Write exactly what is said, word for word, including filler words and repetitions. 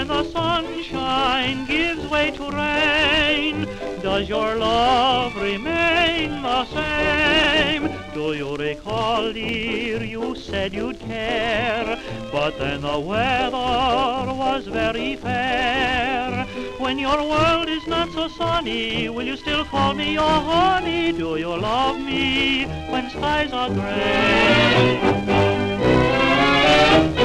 the sunshine gives way to rain, does your love remain the same? Do you recall, dear, you said you'd care, but then the weather was very fair. When your world is not so sunny, will you still call me your honey? Do you love me when skies are gray?